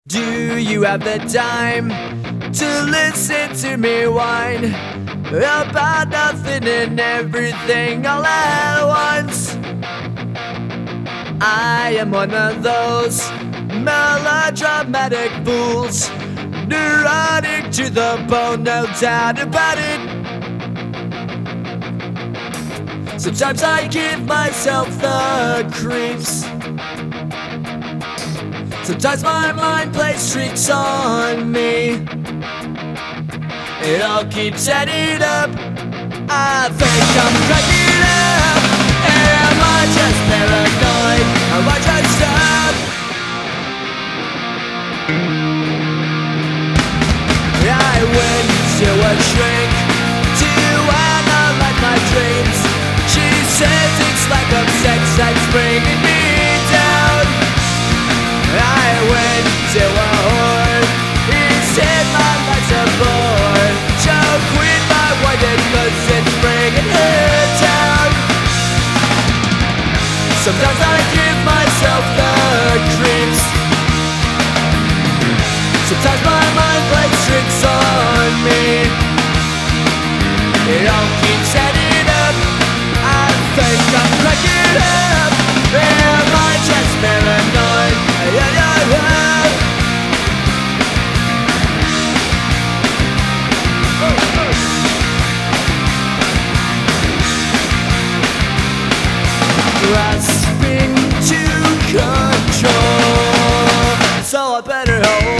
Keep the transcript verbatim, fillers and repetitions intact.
Do you have the time to listen to me whine about nothing and everything all at once? I am one of those melodramatic fools, neurotic to the bone, no doubt about it. Sometimes I give myself the creeps. Sometimes my mind plays tricks on me. It all keeps adding up. I think I'm cracking up. Am I just paranoid? Am I just up? I went to a shrink to analyze my dreams. She says it's lack of sex that's bringing me down. I went to a whore. He said my life's a bore. So quit my whining cause it's bringing her down. Sometimes I give myself the creeps. Sometimes my mind plays tricks on me. It all keeps adding up. I think I'm cracking up. Am I just paranoid? Yeah, yeah, yeah. Grasping to control, so I better hold